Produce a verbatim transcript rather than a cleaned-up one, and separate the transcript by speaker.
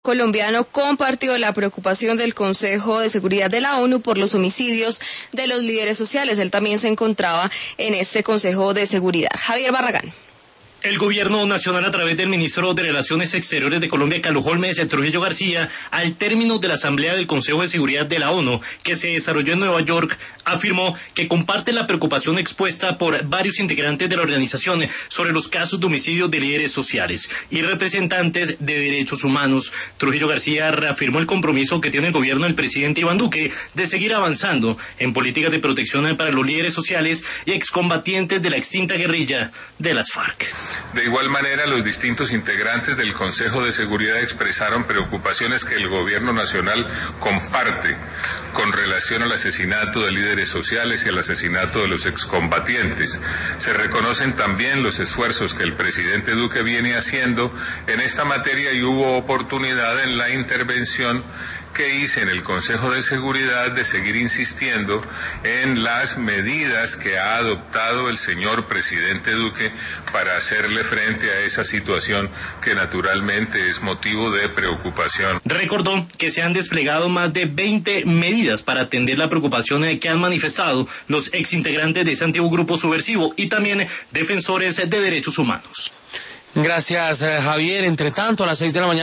Speaker 1: colombiano compartió la preocupación del Consejo de Seguridad de la ONU por los homicidios de los líderes sociales. Él también se encontraba en este Consejo de Seguridad. Javier Barragán.
Speaker 2: El gobierno nacional, a través del ministro de Relaciones Exteriores de Colombia, Carlos Holmes Trujillo García, al término de la Asamblea del Consejo de Seguridad de la ONU, que se desarrolló en Nueva York, afirmó que comparte la preocupación expuesta por varios integrantes de la organización sobre los casos de homicidios de líderes sociales y representantes de derechos humanos. Trujillo García reafirmó el compromiso que tiene el gobierno del presidente Iván Duque de seguir avanzando en políticas de protección para los líderes sociales y excombatientes de la extinta guerrilla de las FARC.
Speaker 3: De igual manera, los distintos integrantes del Consejo de Seguridad expresaron preocupaciones que el gobierno nacional comparte con relación al asesinato de líderes sociales y al asesinato de los excombatientes. Se reconocen también los esfuerzos que el presidente Duque viene haciendo en esta materia y hubo oportunidad en la intervención que hice en el Consejo de Seguridad de seguir insistiendo en las medidas que ha adoptado el señor presidente Duque para hacerle frente a esa situación que naturalmente es motivo de preocupación.
Speaker 2: Recordó que se han desplegado más de veinte medidas para atender la preocupación que han manifestado los exintegrantes de ese antiguo grupo subversivo y también defensores de derechos humanos.
Speaker 4: Gracias, Javier. Entre tanto, a las seis de la mañana